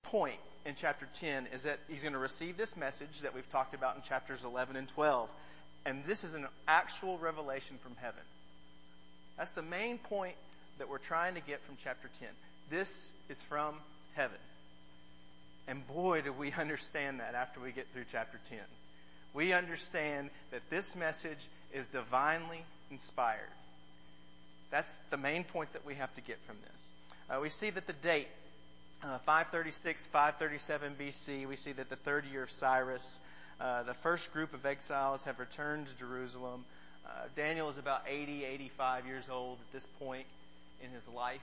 point in chapter 10 is that he's going to receive this message that we've talked about in chapters 11 and 12. And this is an actual revelation from heaven. That's the main point that we're trying to get from chapter 10. This is from heaven. And boy, do we understand that after we get through chapter 10. We understand that this message is divinely inspired. That's the main point that we have to get from this. We see that the date, 536, 537 BC, we see that the third year of Cyrus, the first group of exiles have returned to Jerusalem. Daniel is about 80, 85 years old at this point in his life.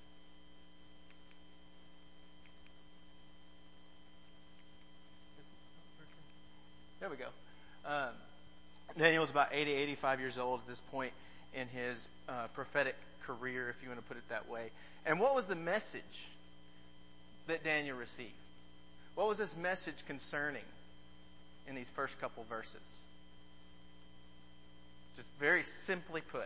There we go. Daniel is about 80, 85 years old at this point in his prophetic career, if you want to put it that way. And what was the message that Daniel received? What was this message concerning in these first couple verses? Just very simply put,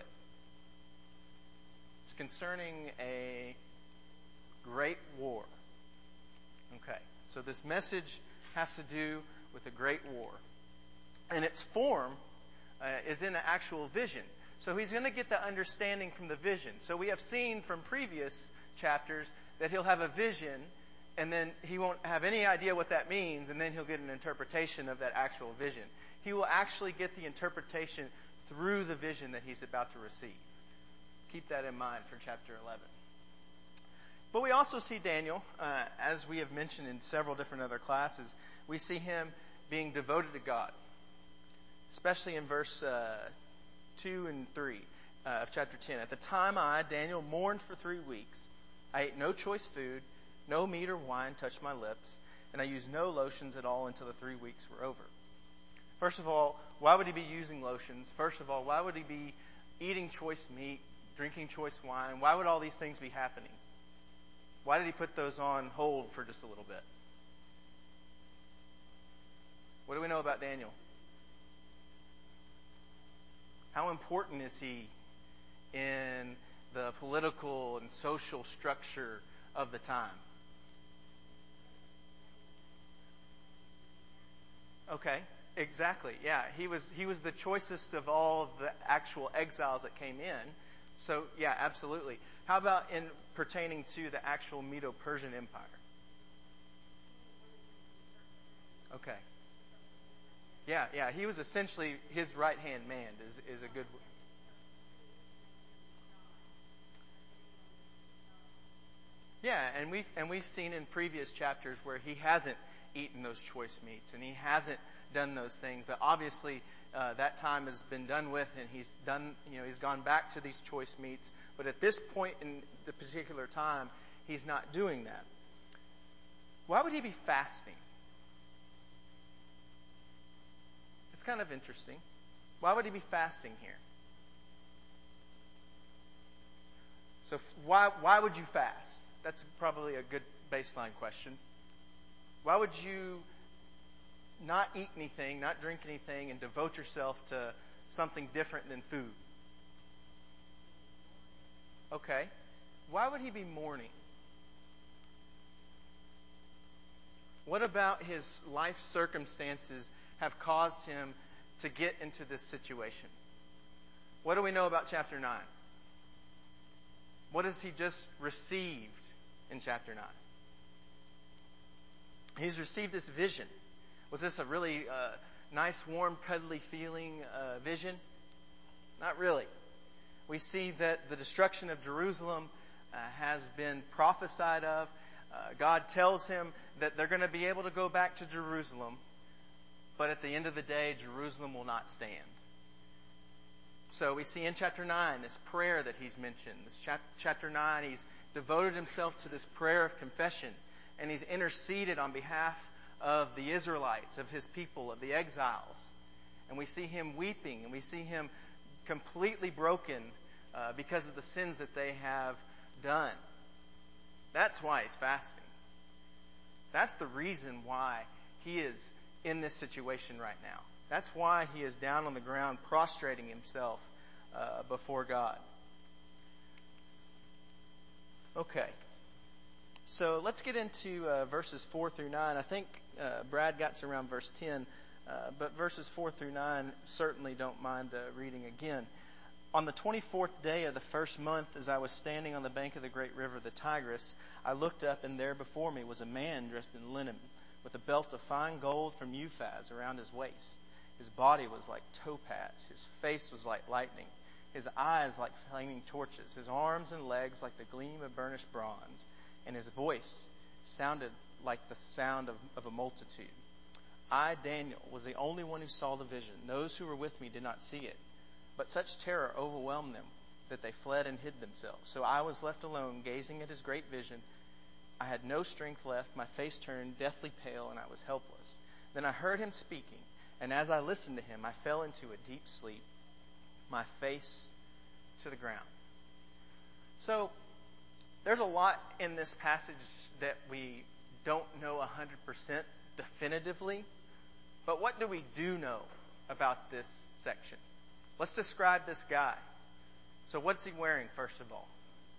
it's concerning a great war. Okay, so this message has to do with a great war. And its form is in an actual vision. So he's going to get the understanding from the vision. So we have seen from previous chapters that he'll have a vision, and then he won't have any idea what that means, and then he'll get an interpretation of that actual vision. He will actually get the interpretation through the vision that he's about to receive. Keep that in mind for chapter 11. But we also see Daniel, as we have mentioned in several different other classes, we see him being devoted to God. Especially in verse 2 and 3 of chapter 10. At the time I, Daniel, mourned for 3 weeks. I ate no choice food, no meat or wine touched my lips, and I used no lotions at all until the 3 weeks were over. First of all, why would he be using lotions? First of all, why would he be eating choice meat, drinking choice wine? Why would all these things be happening? Why did he put those on hold for just a little bit? What do we know about Daniel? How important is he in the political and social structure of the time? Okay, exactly. Yeah, he was the choicest of all of the actual exiles that came in. So, yeah, absolutely. How about in pertaining to the actual Medo-Persian Empire? Okay. Yeah, he was essentially his right-hand man is a good... Yeah, and we've seen in previous chapters where he hasn't eaten those choice meats and he hasn't done those things, but obviously that time has been done with, and he's gone back to these choice meats, but at this point in the particular time, he's not doing that. Why would he be fasting? It's kind of interesting. Why would he be fasting here? So why would you fast? That's probably a good baseline question. Why would you not eat anything, not drink anything, and devote yourself to something different than food? Okay. Why would he be mourning? What about his life circumstances have caused him to get into this situation? What do we know about chapter 9? What has he just received in chapter 9? He's received this vision. Was this a really nice, warm, cuddly feeling vision? Not really. We see that the destruction of Jerusalem has been prophesied of. God tells him that they're going to be able to go back to Jerusalem, but at the end of the day, Jerusalem will not stand. So we see in chapter 9 this prayer that he's mentioned. This chapter 9, he's devoted himself to this prayer of confession, and he's interceded on behalf of the Israelites, of his people, of the exiles. And we see him weeping, and we see him completely broken because of the sins that they have done. That's why he's fasting. That's the reason why he is in this situation right now. That's why he is down on the ground prostrating himself before God. Okay. So let's get into verses 4 through 9. I think Brad got to around verse 10, but verses 4 through 9 certainly don't mind reading again. On the 24th day of the first month, as I was standing on the bank of the great river, the Tigris, I looked up, and there before me was a man dressed in linen, with a belt of fine gold from Uphaz around his waist. His body was like topaz. His face was like lightning. His eyes like flaming torches. His arms and legs like the gleam of burnished bronze. And his voice sounded like the sound of a multitude. I, Daniel, was the only one who saw the vision. Those who were with me did not see it. But such terror overwhelmed them that they fled and hid themselves. So I was left alone, gazing at his great vision. I had no strength left. My face turned deathly pale, and I was helpless. Then I heard him speaking, and as I listened to him, I fell into a deep sleep, my face to the ground. So, there's a lot in this passage that we don't know 100% definitively, but what do we do know about this section? Let's describe this guy. So what's he wearing, first of all?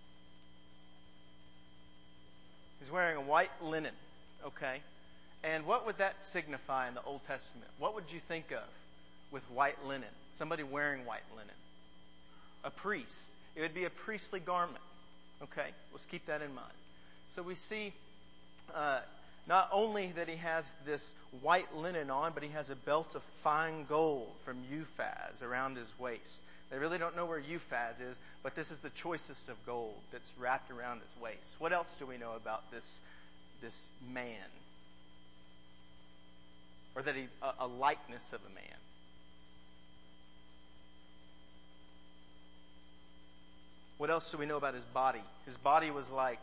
He's wearing a white linen, okay? And what would that signify in the Old Testament? What would you think of with white linen? Somebody wearing white linen. A priest. It would be a priestly garment. Okay, let's keep that in mind. So we see not only that he has this white linen on, but he has a belt of fine gold from Uphaz around his waist. They really don't know where Uphaz is, but this is the choicest of gold that's wrapped around his waist. What else do we know about this man? Or that he a likeness of a man? What else do we know about his body? His body was like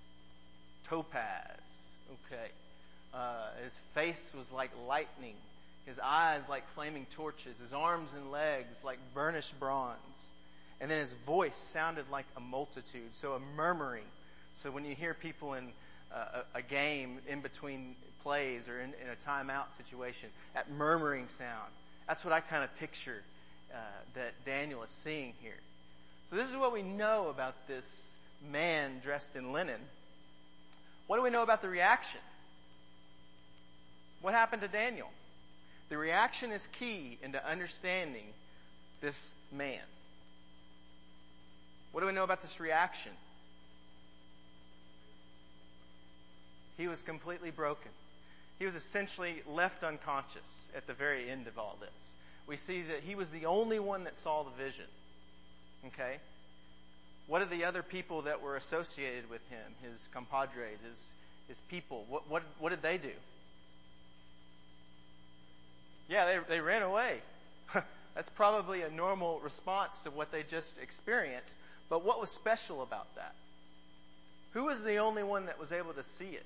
topaz. Okay. His face was like lightning. His eyes like flaming torches. His arms and legs like burnished bronze. And then his voice sounded like a multitude. So a murmuring. So when you hear people in a game in between plays or in a timeout situation, that murmuring sound. That's what I kind of picture that Daniel is seeing here. So this is what we know about this man dressed in linen. What do we know about the reaction? What happened to Daniel? The reaction is key into understanding this man. What do we know about this reaction? He was completely broken. He was essentially left unconscious at the very end of all this. We see that he was the only one that saw the vision. Okay? What are the other people that were associated with him? His compadres, his people. What did they do? Yeah, they ran away. That's probably a normal response to what they just experienced. But what was special about that? Who was the only one that was able to see it?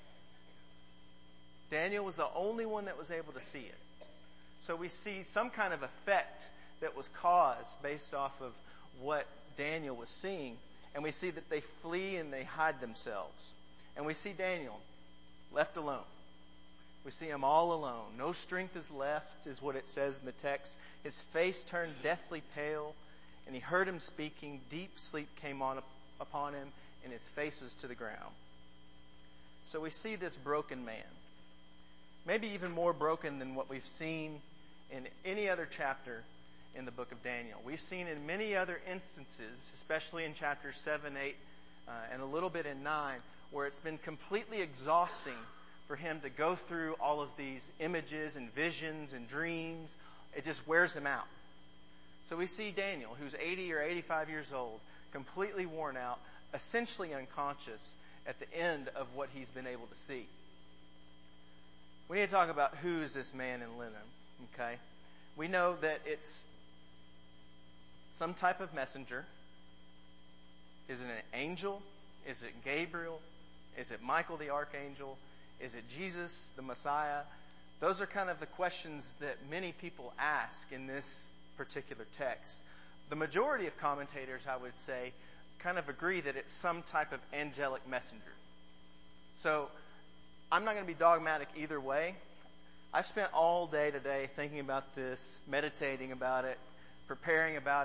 Daniel was the only one that was able to see it. So we see some kind of effect that was caused based off of what Daniel was seeing. And we see that they flee and they hide themselves. And we see Daniel left alone. We see him all alone. No strength is left, is what it says in the text. His face turned deathly pale, and he heard him speaking. Deep sleep came upon him, and his face was to the ground. So we see this broken man. Maybe even more broken than what we've seen in any other chapter in the book of Daniel. We've seen in many other instances, especially in chapters 7, 8, and a little bit in 9, where it's been completely exhausting for him to go through all of these images and visions and dreams. It just wears him out. So we see Daniel, who's 80 or 85 years old, completely worn out, essentially unconscious at the end of what he's been able to see. We need to talk about who is this man in linen, okay? We know that it's some type of messenger. Is it an angel? Is it Gabriel? Is it Michael the archangel? Is it Jesus the Messiah? Those are kind of the questions that many people ask in this particular text. The majority of commentators, I would say, kind of agree that it's some type of angelic messenger. So I'm not going to be dogmatic either way. I spent all day today thinking about this, meditating about it, preparing about it,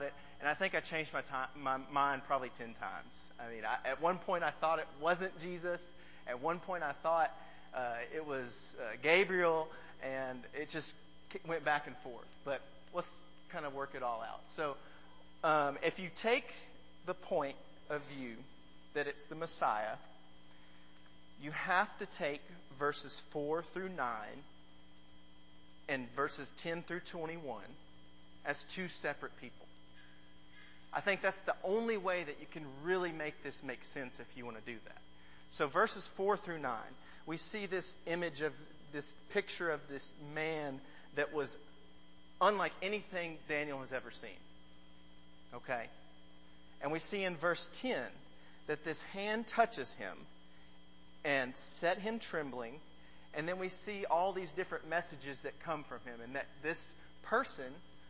And I think I changed my mind probably 10 times. I mean, at one point I thought it wasn't Jesus. At one point I thought it was Gabriel, and it just went back and forth. But let's kind of work it all out. So if you take the point of view that it's the Messiah, you have to take verses 4 through 9 and verses 10 through 21 as two separate people. I think that's the only way that you can really make this make sense if you want to do that. So verses 4 through 9, we see this image of this picture of this man that was unlike anything Daniel has ever seen. Okay? And we see in verse 10 that this hand touches him and set him trembling. And then we see all these different messages that come from him. And that this person,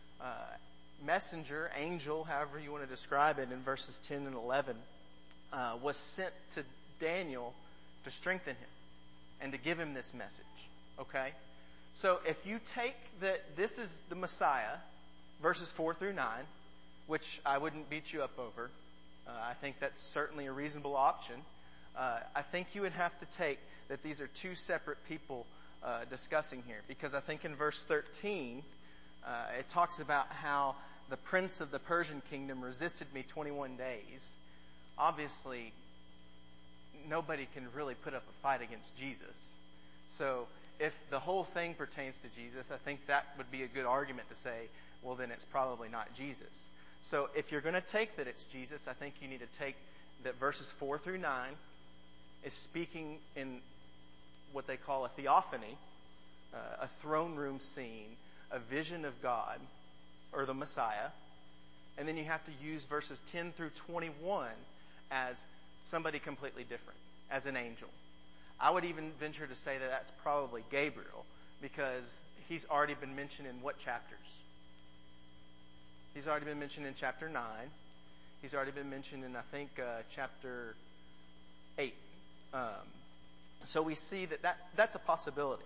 messenger, angel, however you want to describe it, in verses 10 and 11, was sent to Daniel to strengthen him and to give him this message. Okay? So if you take that this is the Messiah, verses 4 through 9, which I wouldn't beat you up over, I think that's certainly a reasonable option. I think you would have to take that these are two separate people discussing here. Because I think in verse 13, it talks about how the prince of the Persian kingdom resisted me 21 days. Obviously, nobody can really put up a fight against Jesus. So if the whole thing pertains to Jesus, I think that would be a good argument to say, well, then it's probably not Jesus. So if you're going to take that it's Jesus, I think you need to take that verses 4 through 9 is speaking in what they call a theophany, a throne room scene, a vision of God, or the Messiah. And then you have to use verses 10 through 21 as somebody completely different, as an angel. I would even venture to say that that's probably Gabriel, because he's already been mentioned in what chapters? He's already been mentioned in chapter 9. He's already been mentioned in, I think, chapter 8. So we see that's a possibility.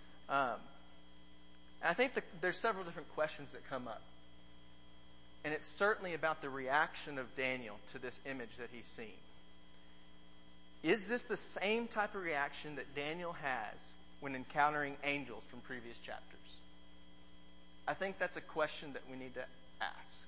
I think there's several different questions that come up. And it's certainly about the reaction of Daniel to this image that he's seen. Is this the same type of reaction that Daniel has when encountering angels from previous chapters? I think that's a question that we need to ask.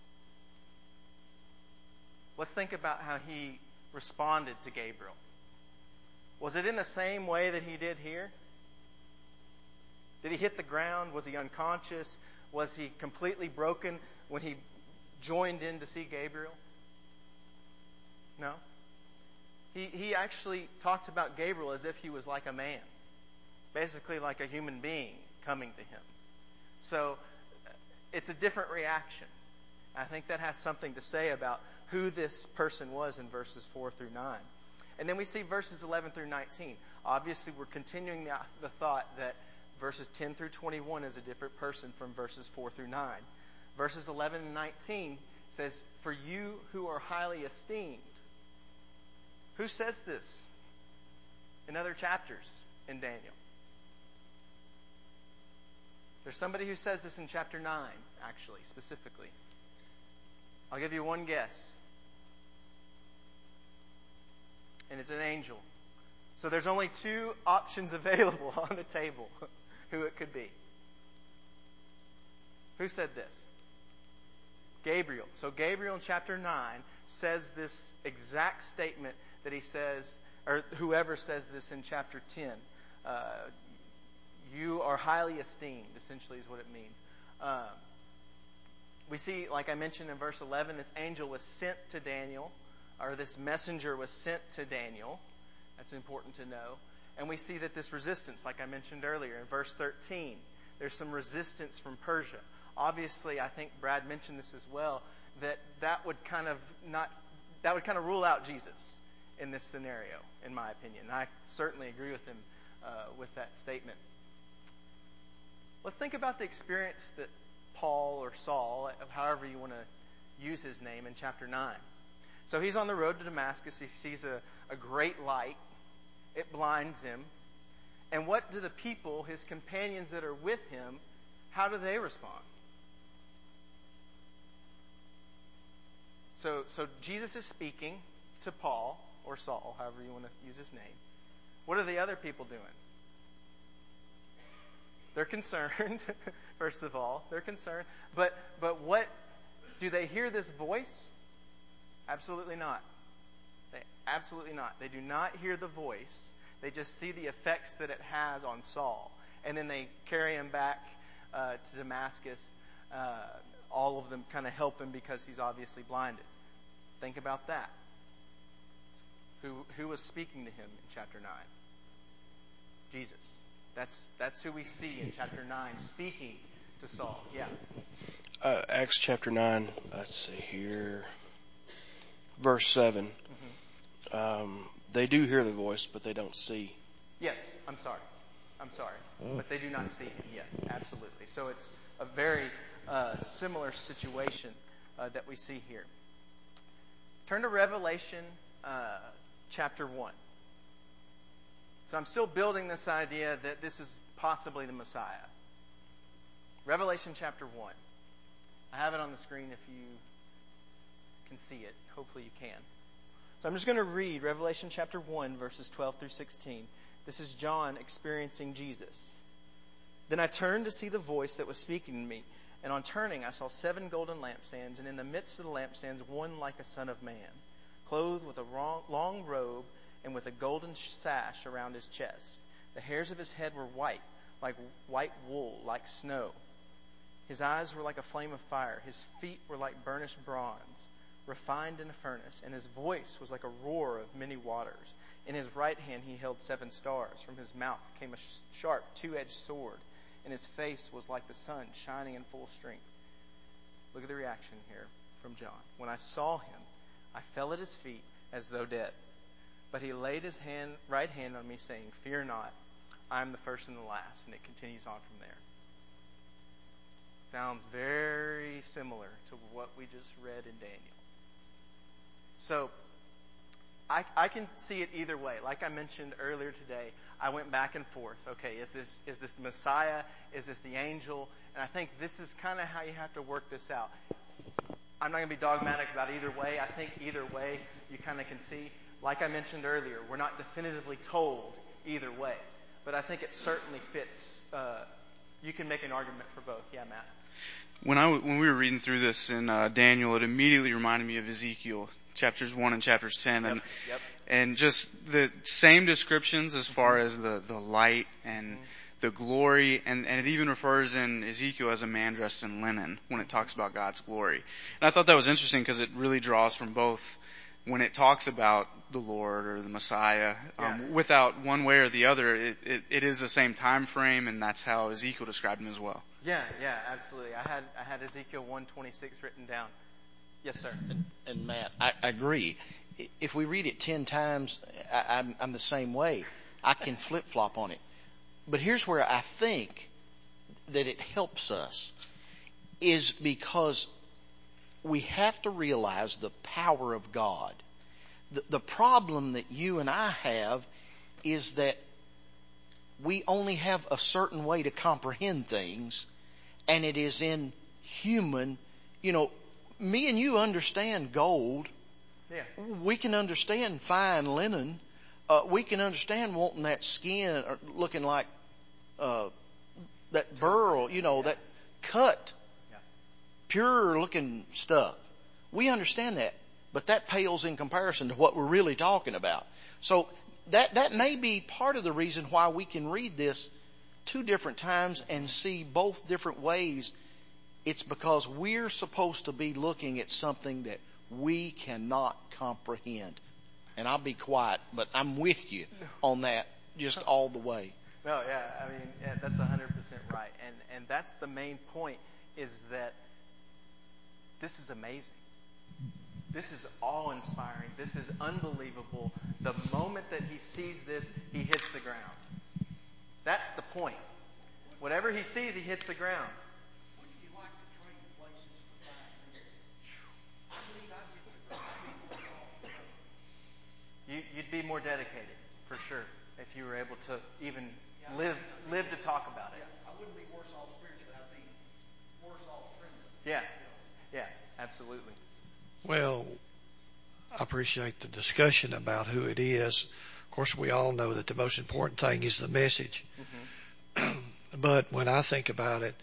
Let's think about how he responded to Gabriel. Was it in the same way that he did here? Did he hit the ground? Was he unconscious? Was he completely broken when he joined in to see Gabriel? No. He actually talked about Gabriel as if he was like a man, basically like a human being coming to him. So it's a different reaction. I think that has something to say about who this person was in verses 4 through 9. And then we see verses 11 through 19. Obviously, we're continuing the thought that verses 10 through 21 is a different person from verses 4 through 9. Verses 11 and 19 says, "For you who are highly esteemed." Who says this in other chapters in Daniel? There's somebody who says this in chapter 9, actually, specifically. I'll give you one guess. And it's an angel. So there's only two options available on the table who it could be. Who said this? Gabriel. So Gabriel in chapter 9 says this exact statement that he says, or whoever says this in chapter 10. You are highly esteemed, essentially is what it means. We see, like I mentioned in verse 11, this angel was sent to Daniel, or this messenger was sent to Daniel. That's important to know. And we see that this resistance, like I mentioned earlier, in verse 13, there's some resistance from Persia. Obviously, I think Brad mentioned this as well, that would kind of rule out Jesus in this scenario, in my opinion. I certainly agree with him with that statement. Let's think about the experience that Paul or Saul, however you want to use his name, in chapter 9. So he's on the road to Damascus. He sees a great light. It blinds him. And what do the people, his companions that are with him, how do they respond? So Jesus is speaking to Paul, or Saul, however you want to use his name. What are the other people doing? They're concerned, first of all. They're concerned. But what, do they hear this voice? Absolutely not. Absolutely not. They do not hear the voice. They just see the effects that it has on Saul. And then they carry him back to Damascus. All of them kind of help him because he's obviously blinded. Think about that. Who was speaking to him in chapter 9? Jesus. That's who we see in chapter 9 speaking to Saul. Yeah. Acts chapter 9, let's see here, verse 7. They do hear the voice, but they don't see. Yes, I'm sorry. But they do not see him. Yes, absolutely. So it's a very similar situation that we see here. Turn to Revelation chapter 1. So I'm still building this idea that this is possibly the Messiah. Revelation chapter 1. I have it on the screen if you can see it. Hopefully you can. So I'm just going to read Revelation chapter 1, verses 12 through 16. This is John experiencing Jesus. Then I turned to see the voice that was speaking to me. And on turning, I saw 7 golden lampstands, and in the midst of the lampstands, one like a son of man, clothed with a long robe and with a golden sash around his chest. The hairs of his head were white, like white wool, like snow. His eyes were like a flame of fire. His feet were like burnished bronze, refined in a furnace. And his voice was like a roar of many waters. In his right hand he held 7 stars. From his mouth came a sharp 2-edged sword. And his face was like the sun shining in full strength. Look at the reaction here from John. When I saw him, I fell at his feet as though dead. But he laid his right hand on me, saying, "Fear not, I am the first and the last." And it continues on from there. Sounds very similar to what we just read in Daniel. So, I can see it either way. Like I mentioned earlier today, I went back and forth. Okay, is this the Messiah? Is this the angel? And I think this is kind of how you have to work this out. I'm not going to be dogmatic about either way. I think either way you kind of can see. Like I mentioned earlier, we're not definitively told either way. But I think it certainly fits. You can make an argument for both. Yeah, Matt? When we were reading through this in Daniel, it immediately reminded me of Ezekiel, chapters 1 and chapters 10. And just the same descriptions as far as the light and the glory, and it even refers in Ezekiel as a man dressed in linen when it talks about God's glory. And I thought that was interesting because it really draws from both when it talks about the Lord or the Messiah, without one way or the other, it is the same time frame, and that's how Ezekiel described him as well. Yeah, absolutely. I had Ezekiel 1:26 written down. Yes, sir. And Matt, I agree. If we read it 10 times, I'm the same way. I can flip-flop on it. But here's where I think that it helps us, is because we have to realize the power of God. The problem that you and I have is that we only have a certain way to comprehend things, and it is in human, me and you understand gold. Yeah. We can understand fine linen. We can understand wanting that skin or looking like that burl, that cut, pure looking stuff. We understand that, but that pales in comparison to what we're really talking about. So that may be part of the reason why we can read this 2 different times and see both different ways. It's because we're supposed to be looking at something that we cannot comprehend. And I'll be quiet, but I'm with you on that just all the way. No, that's 100% right. And that's the main point, is that this is amazing. This is awe-inspiring. This is unbelievable. The moment that he sees this, he hits the ground. That's the point. Whatever he sees, he hits the ground. Wouldn't you like to trade places for 5 minutes? I believe I'd be worse off. You'd be more dedicated, for sure, if you were able to even live to talk about it. I wouldn't be worse off spiritually. I'd be worse off criminally. Yeah, absolutely. Well, I appreciate the discussion about who it is. Of course, we all know that the most important thing is the message. But when I think about it,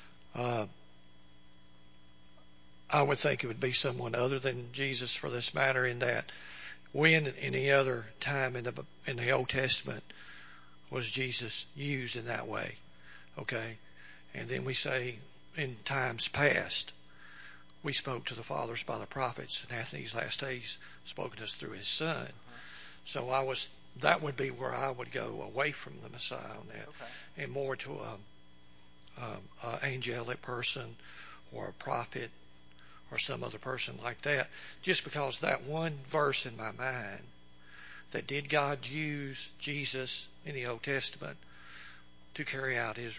I would think it would be someone other than Jesus for this matter, in that when any other time in the Old Testament was Jesus used in that way? Okay. And then we say in times past, we spoke to the fathers by the prophets, and hath in these last days spoken to us through his Son. So that would be where I would go away from the Messiah on that, and more to a angelic person or a prophet or some other person like that. Just because that one verse in my mind, that did God use Jesus in the Old Testament to carry out his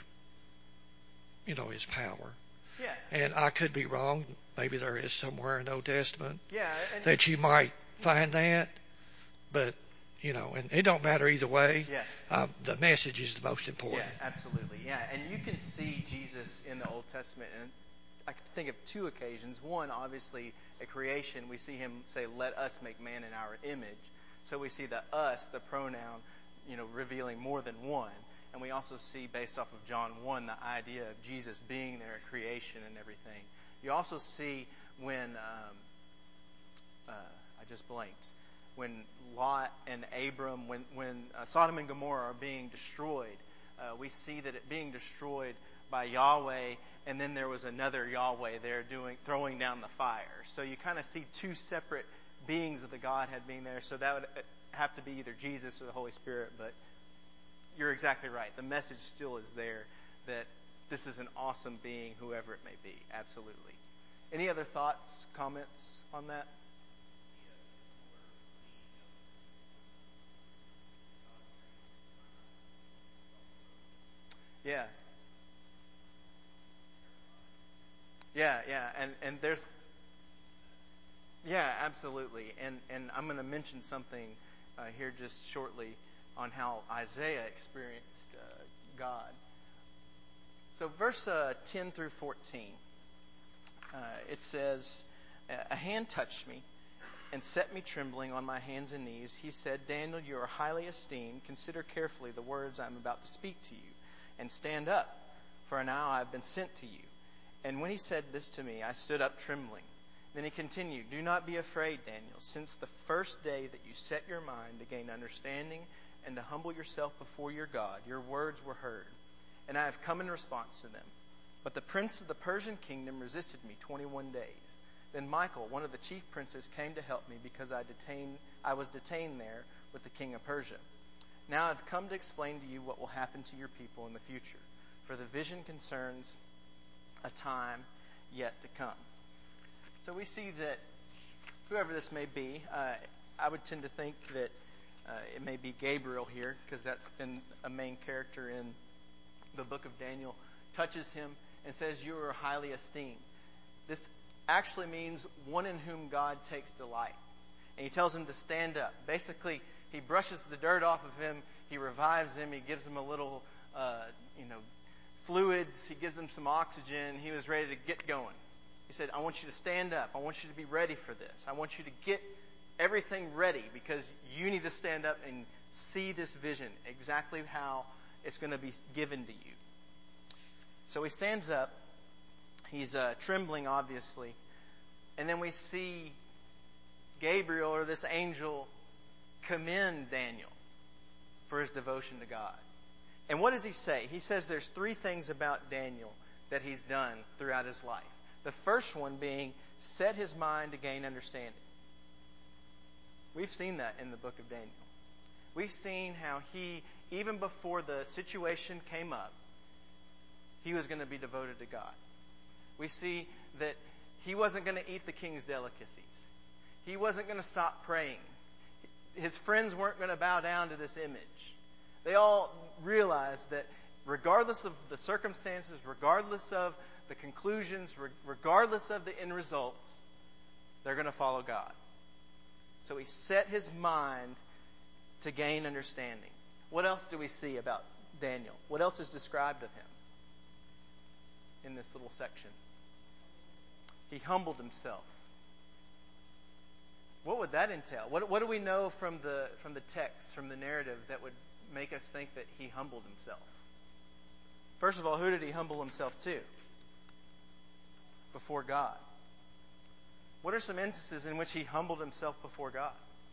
power? Yeah. And I could be wrong. Maybe there is somewhere in the Old Testament that you might find that. But, and it don't matter either way. Yeah. The message is the most important. Yeah, absolutely. Yeah, and you can see Jesus in the Old Testament, and I can think of two occasions. One, obviously, at creation, we see him say, "Let us make man in our image." So we see the us, the pronoun, revealing more than one. And we also see, based off of John 1, the idea of Jesus being there at creation and everything. You also see when, I just blanked, when Lot and Abram, when Sodom and Gomorrah are being destroyed, we see that it being destroyed by Yahweh, and then there was another Yahweh there throwing down the fire. So you kind of see two separate beings of the Godhead being there. So that would have to be either Jesus or the Holy Spirit, but you're exactly right. The message still is there that this is an awesome being, whoever it may be. Absolutely. Any other thoughts, comments on that? Yeah. Yeah. And there's, yeah, absolutely. And I'm going to mention something here just shortly on how Isaiah experienced God. So verse 10 through 14, it says, "A hand touched me and set me trembling on my hands and knees. He said, 'Daniel, you are highly esteemed. Consider carefully the words I am about to speak to you, and stand up, for now I have been sent to you.' And when he said this to me, I stood up trembling. Then he continued, 'Do not be afraid, Daniel. Since the first day that you set your mind to gain understanding and to humble yourself before your God, your words were heard, and I have come in response to them. But the prince of the Persian kingdom resisted me 21 days. Then Michael, one of the chief princes, came to help me because I was detained there with the king of Persia. Now I have come to explain to you what will happen to your people in the future, for the vision concerns a time yet to come.'" So we see that whoever this may be, I would tend to think that it may be Gabriel here, because that's been a main character in the book of Daniel, touches him and says, "You are highly esteemed." This actually means one in whom God takes delight. And he tells him to stand up. Basically, he brushes the dirt off of him. He revives him. He gives him a little, fluids. He gives him some oxygen. He was ready to get going. He said, "I want you to stand up. I want you to be ready for this. I want you to get everything ready, because you need to stand up and see this vision exactly how it's going to be given to you." So he stands up. He's trembling, obviously. And then we see Gabriel, or this angel, commend Daniel for his devotion to God. And what does he say? He says there's three things about Daniel that he's done throughout his life. The first one being set his mind to gain understanding. We've seen that in the book of Daniel. We've seen how he, even before the situation came up, he was going to be devoted to God. We see that he wasn't going to eat the king's delicacies. He wasn't going to stop praying. His friends weren't going to bow down to this image. They all realized that regardless of the circumstances, regardless of the conclusions, regardless of the end results, they're going to follow God. So he set his mind to gain understanding. What else do we see about Daniel? What else is described of him in this little section? He humbled himself. What would that entail? What do we know from the text, from the narrative, that would make us think that he humbled himself? First of all, who did he humble himself to? Before God. What are some instances in which he humbled himself before God?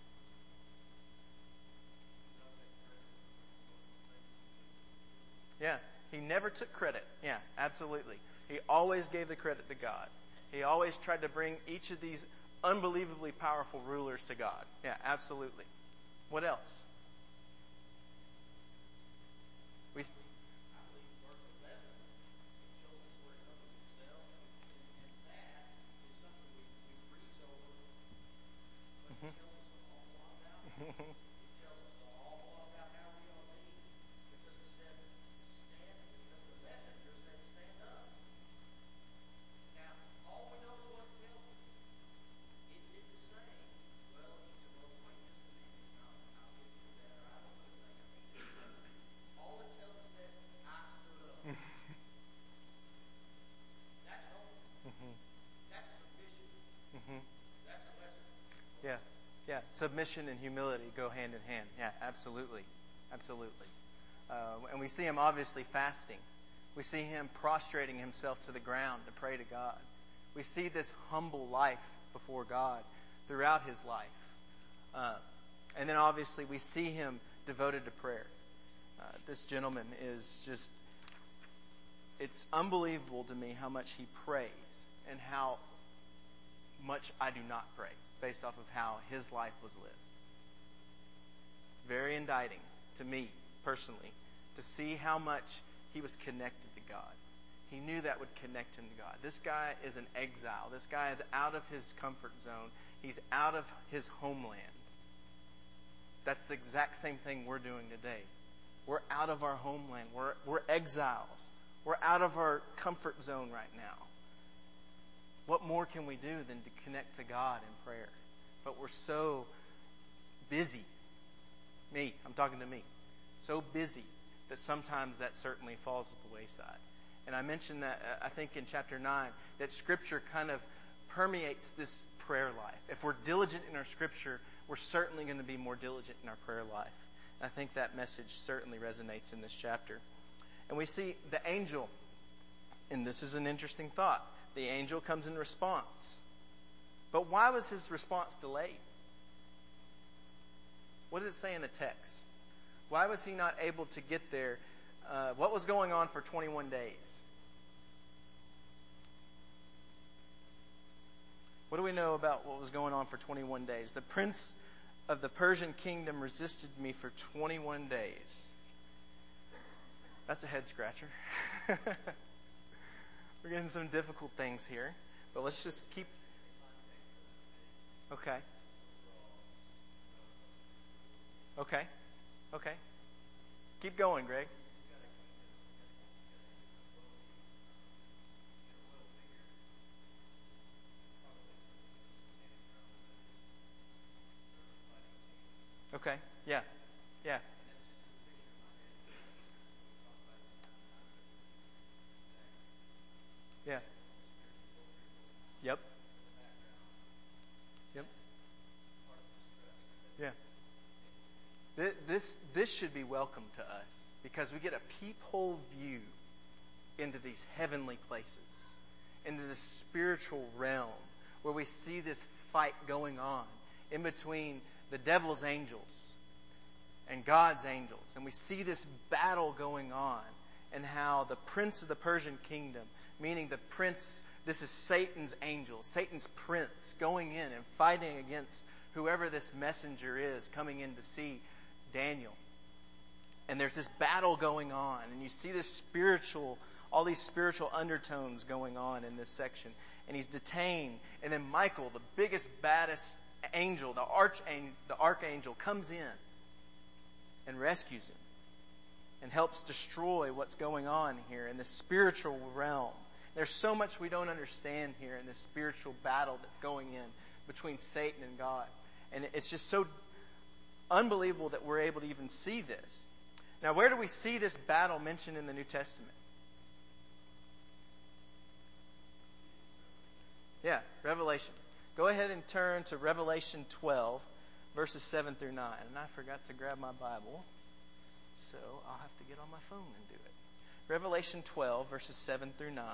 Yeah, he never took credit. Yeah, absolutely. He always gave the credit to God. He always tried to bring each of these unbelievably powerful rulers to God. Yeah, absolutely. What else? Yeah, yeah. Submission and humility go hand in hand. Yeah, absolutely, absolutely. And we see him obviously fasting. We see him prostrating himself to the ground to pray to God. We see this humble life before God throughout his life. And then obviously we see him devoted to prayer. This gentleman is just, it's unbelievable to me how much he prays and how much I do not pray based off of how his life was lived. It's very indicting to me personally to see how much he was connected to God. He knew that would connect him to God. This guy is an exile. This guy is out of his comfort zone. He's out of his homeland. That's the exact same thing we're doing today. We're out of our homeland. We're exiles. We're out of our comfort zone right now. What more can we do than to connect to God in prayer? But we're so busy. I'm talking to me. So busy that sometimes that certainly falls at the wayside. And I mentioned that, I think in chapter 9, that Scripture kind of permeates this prayer life. If we're diligent in our Scripture, we're certainly going to be more diligent in our prayer life. I think that message certainly resonates in this chapter. And we see the angel, and this is an interesting thought. The angel comes in response. But why was his response delayed? What does it say in the text? Why was he not able to get there? What was going on for 21 days? What do we know about what was going on for 21 days? The prince of the Persian kingdom resisted me for 21 days. That's a head scratcher. We're getting some difficult things here, but let's just keep. Okay. Okay. Keep going, Greg. Okay. Yeah. Yeah. Yeah. Yep. Yep. Yeah. This should be welcome to us because we get a peephole view into these heavenly places, into this spiritual realm where we see this fight going on in between the devil's angels and God's angels. And we see this battle going on and how the prince of the Persian kingdom, meaning the prince, this is Satan's angel, Satan's prince, going in and fighting against whoever this messenger is coming in to see Daniel. And there's this battle going on, and you see this all these spiritual undertones going on in this section. And he's detained, and then Michael, the biggest, baddest angel, the archangel, comes in and rescues him and helps destroy what's going on here in the spiritual realm. There's so much we don't understand here in this spiritual battle that's going in between Satan and God. And it's just so unbelievable that we're able to even see this. Now, where do we see this battle mentioned in the New Testament? Yeah, Revelation. Go ahead and turn to Revelation 12, verses 7 through 9. And I forgot to grab my Bible, so I'll have to get on my phone and do it. Revelation 12, verses 7 through 9.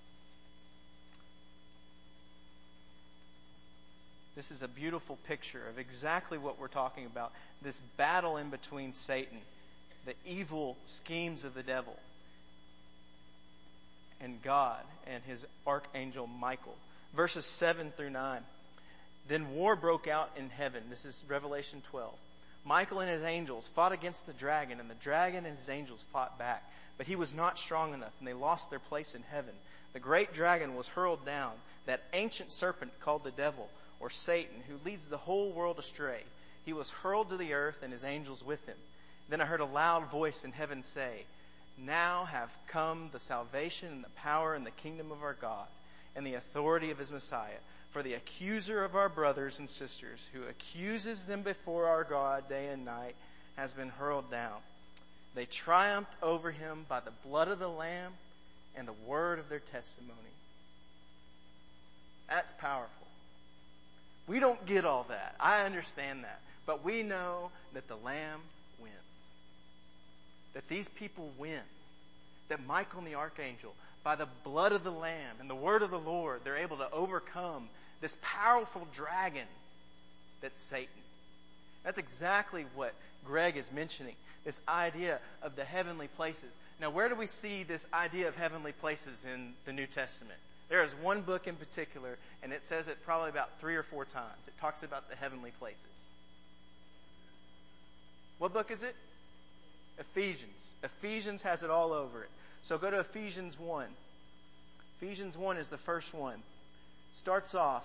This is a beautiful picture of exactly what we're talking about. This battle in between Satan, the evil schemes of the devil, and God and his archangel Michael. Verses 7 through 9. Then war broke out in heaven. This is Revelation 12. Michael and his angels fought against the dragon, and the dragon and his angels fought back. But he was not strong enough, and they lost their place in heaven. The great dragon was hurled down, that ancient serpent called the devil, or Satan, who leads the whole world astray. He was hurled to the earth, and his angels with him. Then I heard a loud voice in heaven say, Now have come the salvation and the power and the kingdom of our God, and the authority of his Messiah. For the accuser of our brothers and sisters, who accuses them before our God day and night, has been hurled down. They triumphed over him by the blood of the Lamb and the word of their testimony. That's powerful. We don't get all that. I understand that. But we know that the Lamb wins. That these people win. That Michael and the archangel, by the blood of the Lamb and the word of the Lord, they're able to overcome this powerful dragon that's Satan. That's exactly what Greg is mentioning. This idea of the heavenly places. Now, where do we see this idea of heavenly places in the New Testament? There is one book in particular, and it says it probably about 3 or 4 times. It talks about the heavenly places. What book is it? Ephesians. Ephesians has it all over it. So go to Ephesians 1. Ephesians 1 is the first one. Starts off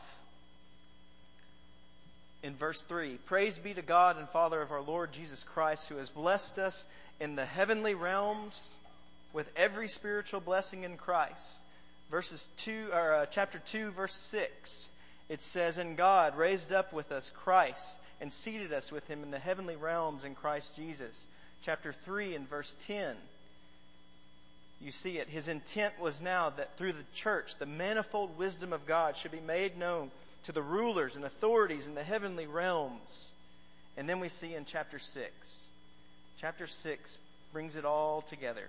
in verse 3. Praise be to God and Father of our Lord Jesus Christ, who has blessed us in the heavenly realms with every spiritual blessing in Christ. Chapter 2, verse 6. It says, And God raised up with us Christ and seated us with him in the heavenly realms in Christ Jesus. Chapter 3 and verse 10. You see it. His intent was now that through the church, the manifold wisdom of God should be made known to the rulers and authorities in the heavenly realms. And then we see in chapter 6. Chapter 6 brings it all together.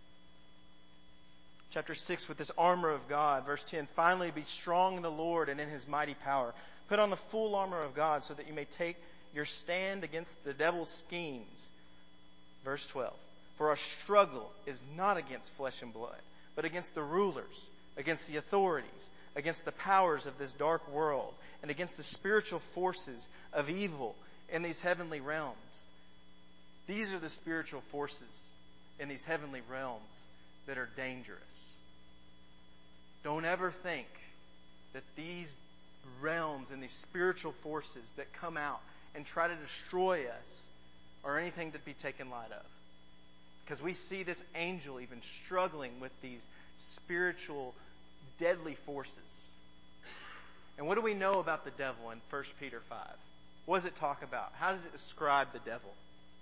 Chapter 6 with this armor of God. Verse 10, Finally be strong in the Lord and in his mighty power. Put on the full armor of God so that you may take your stand against the devil's schemes. Verse 12. For our struggle is not against flesh and blood, but against the rulers, against the authorities, against the powers of this dark world, and against the spiritual forces of evil in these heavenly realms. These are the spiritual forces in these heavenly realms that are dangerous. Don't ever think that these realms and these spiritual forces that come out and try to destroy us are anything to be taken light of. Because we see this angel even struggling with these spiritual deadly forces. And what do we know about the devil in 1 Peter 5? What does it talk about? How does it describe the devil?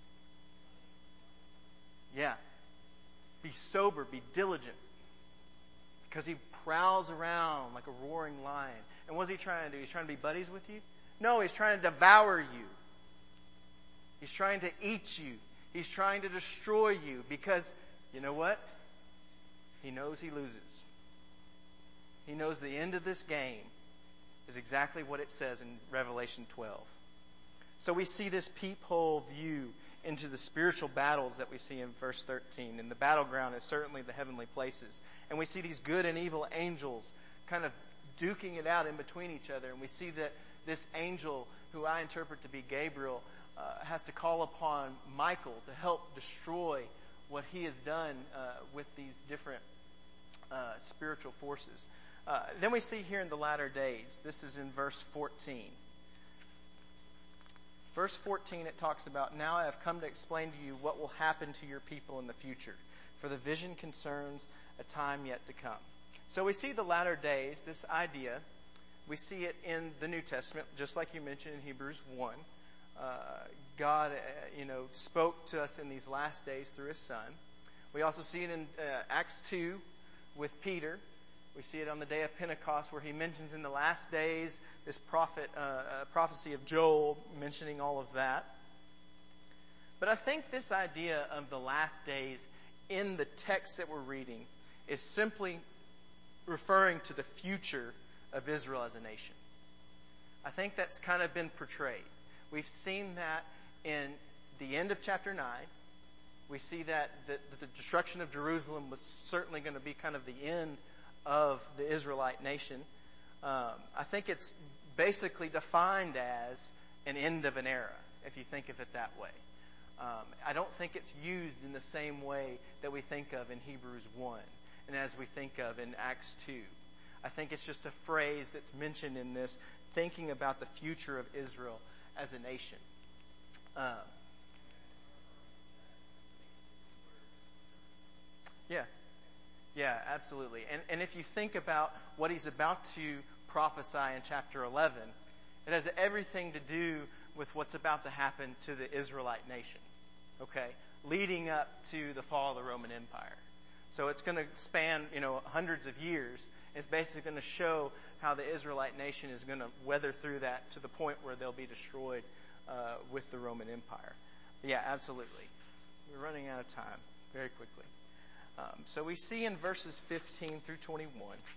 Yeah. Be sober, be diligent. Because he prowls around like a roaring lion. And what's he trying to do? He's trying to be buddies with you? No, he's trying to devour you. He's trying to eat you. He's trying to destroy you because, you know what? He knows he loses. He knows the end of this game is exactly what it says in Revelation 12. So we see this peephole view into the spiritual battles that we see in verse 13. And the battleground is certainly the heavenly places. And we see these good and evil angels kind of duking it out in between each other. And we see that this angel, who I interpret to be Gabriel, has to call upon Michael to help destroy what he has done with these different spiritual forces. Then we see here in the latter days, this is in verse 14. Verse 14, it talks about, Now I have come to explain to you what will happen to your people in the future, for the vision concerns a time yet to come. So we see the latter days, this idea, we see it in the New Testament, just like you mentioned in Hebrews 1. God, spoke to us in these last days through his Son. We also see it in Acts 2 with Peter. We see it on the day of Pentecost, where he mentions in the last days this prophecy of Joel, mentioning all of that. But I think this idea of the last days in the text that we're reading is simply referring to the future of Israel as a nation. I think that's kind of been portrayed. We've seen that in the end of chapter 9. We see that the destruction of Jerusalem was certainly going to be kind of the end of the Israelite nation. I think it's basically defined as an end of an era, if you think of it that way. I don't think it's used in the same way that we think of in Hebrews 1 and as we think of in Acts 2. I think it's just a phrase that's mentioned in this, thinking about the future of Israel as a nation. Yeah, absolutely. And if you think about what he's about to prophesy in chapter 11, it has everything to do with what's about to happen to the Israelite nation, okay, leading up to the fall of the Roman Empire. So it's going to span, hundreds of years. It's basically going to show how the Israelite nation is going to weather through that to the point where they'll be destroyed with the Roman Empire. But yeah, absolutely. We're running out of time very quickly. So we see in verses 15 through 21.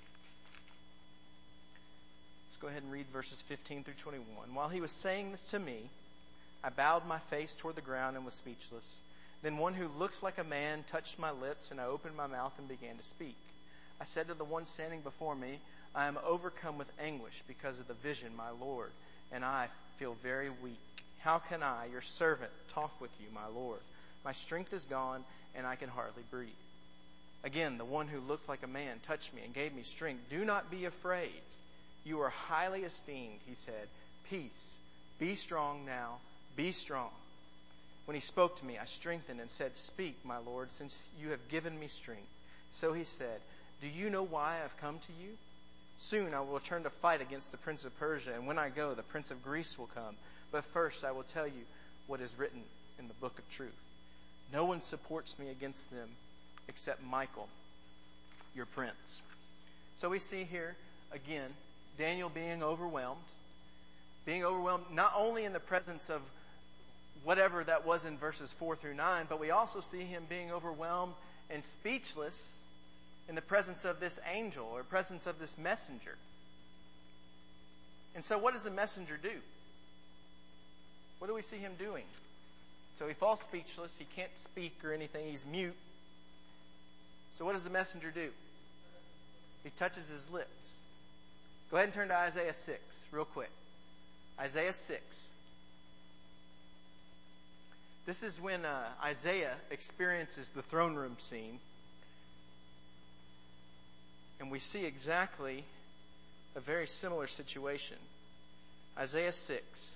Let's go ahead and read verses 15 through 21. While he was saying this to me, I bowed my face toward the ground and was speechless. Then one who looked like a man touched my lips, and I opened my mouth and began to speak. I said to the one standing before me, I am overcome with anguish because of the vision, my Lord, and I feel very weak. How can I, your servant, talk with you, my Lord? My strength is gone, and I can hardly breathe. Again, the one who looked like a man touched me and gave me strength. Do not be afraid. You are highly esteemed, he said. Peace. Be strong now. Be strong. When he spoke to me, I strengthened and said, Speak, my Lord, since you have given me strength. So he said, Do you know why I have come to you? Soon I will return to fight against the prince of Persia, and when I go, the prince of Greece will come. But first I will tell you what is written in the book of truth. No one supports me against them except Michael, your prince. So we see here, again, Daniel being overwhelmed not only in the presence of whatever that was in verses 4 through 9, but we also see him being overwhelmed and speechless in the presence of this angel or presence of this messenger. And so what does the messenger do? What do we see him doing? So he falls speechless. He can't speak or anything. He's mute. So what does the messenger do? He touches his lips. Go ahead and turn to Isaiah 6 real quick. Isaiah 6. This is when Isaiah experiences the throne room scene. And we see exactly a very similar situation. Isaiah 6.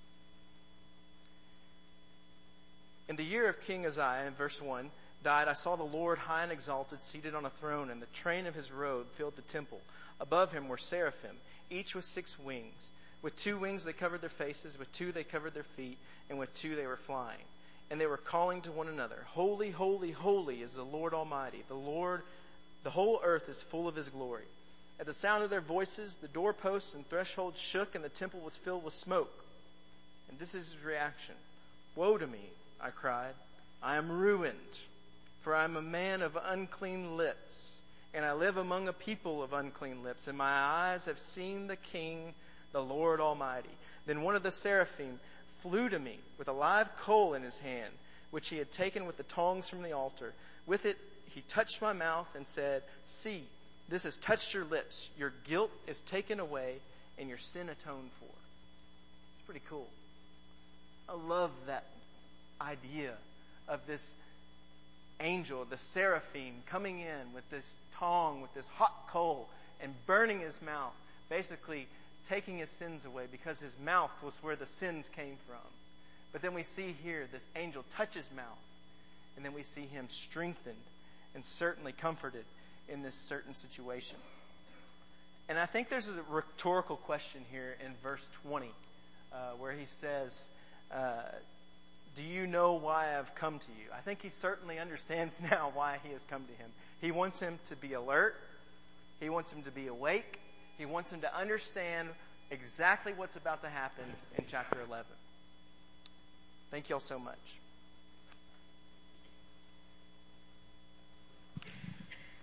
In the year of King Uzziah, in verse 1, died, I saw the Lord high and exalted, seated on a throne, and the train of his robe filled the temple. Above him were seraphim, each with 6 wings. With 2 wings they covered their faces, with 2 they covered their feet, and with 2 they were flying. And they were calling to one another, Holy, holy, holy is the Lord Almighty. The whole earth is full of his glory. At the sound of their voices, the doorposts and thresholds shook, and the temple was filled with smoke. And this is his reaction. Woe to me, I cried. I am ruined, for I am a man of unclean lips, and I live among a people of unclean lips, and my eyes have seen the King, the Lord Almighty. Then one of the seraphim flew to me with a live coal in his hand, which he had taken with the tongs from the altar. With it he touched my mouth and said, See, this has touched your lips. Your guilt is taken away and your sin atoned for. It's pretty cool. I love that idea of this angel, the seraphim, coming in with this tong, with this hot coal, and burning his mouth, basically taking his sins away because his mouth was where the sins came from. But then we see here this angel touch his mouth, and then we see him strengthened and certainly comforted in this certain situation. And I think there's a rhetorical question here in verse 20 where he says, do you know why I've come to you? I think he certainly understands now why he has come to him. He wants him to be alert. He wants him to be awake. He wants him to understand exactly what's about to happen in chapter 11. Thank you all so much.